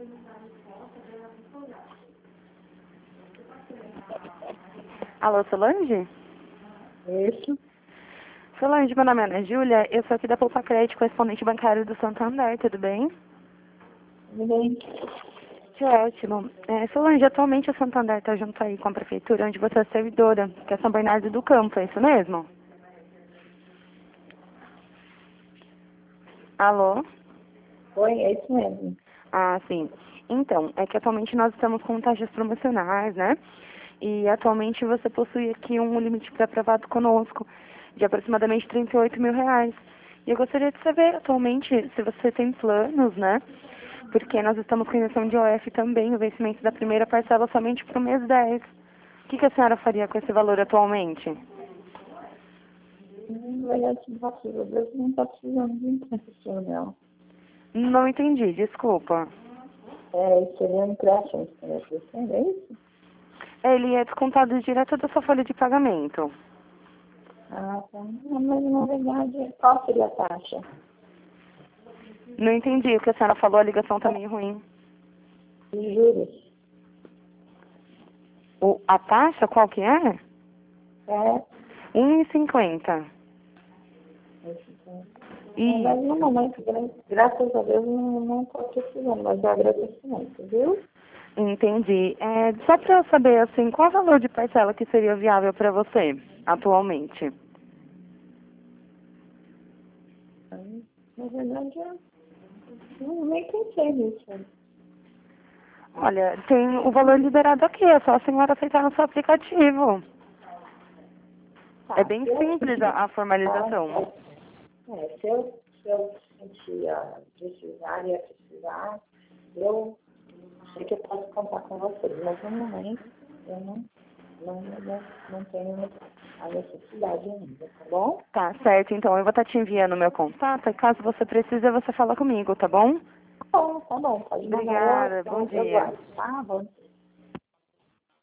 Alô, Solange? Isso. Solange, meu nome é Ana Júlia, eu sou aqui da Poupa Crédito, correspondente bancário do Santander, tudo bem? Tudo bem. Que ótimo. Solange, atualmente o Santander está junto aí com a prefeitura, onde você é servidora, que é São Bernardo do Campo, é isso mesmo? Alô? Oi, é isso mesmo. Ah, sim. Então, é que atualmente nós estamos com taxas promocionais, né? E atualmente você possui aqui um limite pré-aprovado conosco de aproximadamente R$ 38.000. E eu gostaria de saber atualmente se você tem planos, né? Porque nós estamos com isenção de OF também, o vencimento da primeira parcela somente para o mês 10. O que a senhora faria com esse valor atualmente? Vai ativar tudo. Deus não está precisando de empréstimo, não. Não entendi, desculpa. Seria um empréstimo que você oferecendo, é isso? Ele é descontado direto da sua folha de pagamento. Ah, tá. Não, mas na verdade, qual seria a taxa? Não entendi o que a senhora falou, a ligação tá meio ruim. De juros. A taxa, qual que é? É. 1,50. Mas no momento, graças a Deus, não estou precisando, mas eu agradecimento, viu? Entendi. Só para eu saber, assim, qual o valor de parcela que seria viável para você, atualmente? Na verdade, eu nem pensei nisso. Olha, tem o valor liberado aqui, é só a senhora aceitar no seu aplicativo. Tá, É bem simples a formalização. se eu sentir precisar e precisar, eu sei que eu posso contar com vocês, mas no momento eu não tenho a necessidade ainda, tá bom? Tá, certo. Então, eu vou estar te enviando o meu contato e caso você precise, você fala comigo, tá bom? Tá bom, pode mandar. Obrigada, bom Eu dia. guardo, tá? Bom dia.